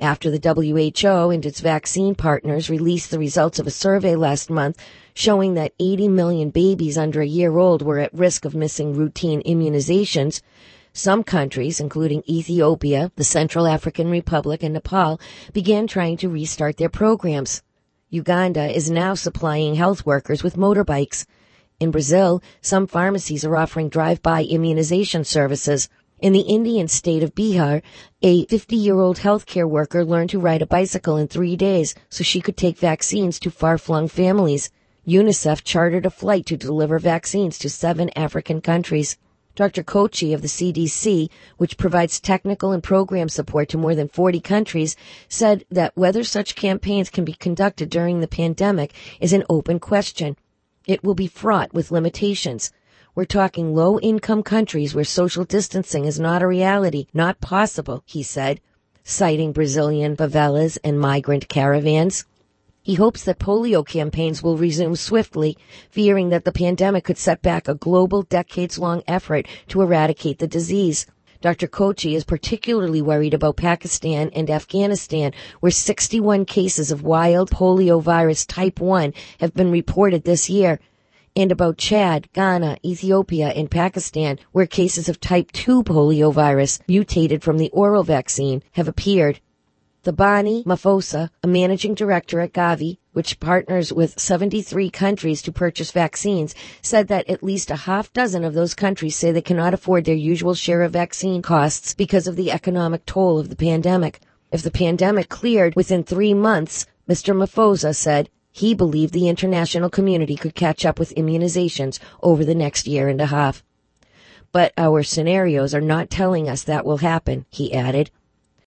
after the WHO and its vaccine partners released the results of a survey last month showing that 80 million babies under a year old were at risk of missing routine immunizations. Some countries, including Ethiopia, the Central African Republic, and Nepal, began trying to restart their programs. Uganda is now supplying health workers with motorbikes. In Brazil, some pharmacies are offering drive-by immunization services. In the Indian state of Bihar, a 50-year-old healthcare worker learned to ride a bicycle in 3 days so she could take vaccines to far-flung families. UNICEF chartered a flight to deliver vaccines to 7 African countries. Dr. Kochi of the CDC, which provides technical and program support to more than 40 countries, said that whether such campaigns can be conducted during the pandemic is an open question. It will be fraught with limitations. We're talking low-income countries where social distancing is not a reality, not possible, he said, citing Brazilian favelas and migrant caravans. He hopes that polio campaigns will resume swiftly, fearing that the pandemic could set back a global decades-long effort to eradicate the disease. Dr. Kochi is particularly worried about Pakistan and Afghanistan, where 61 cases of wild polio virus type 1 have been reported this year, and about Chad, Ghana, Ethiopia, and Pakistan, where cases of type 2 polio virus mutated from the oral vaccine have appeared. Thabani Mafosa, a managing director at Gavi, which partners with 73 countries to purchase vaccines, said that at least a half dozen of those countries say they cannot afford their usual share of vaccine costs because of the economic toll of the pandemic. If the pandemic cleared within 3 months, Mr. Mafosa said, he believed the international community could catch up with immunizations over the next year and a half. But our scenarios are not telling us that will happen, he added.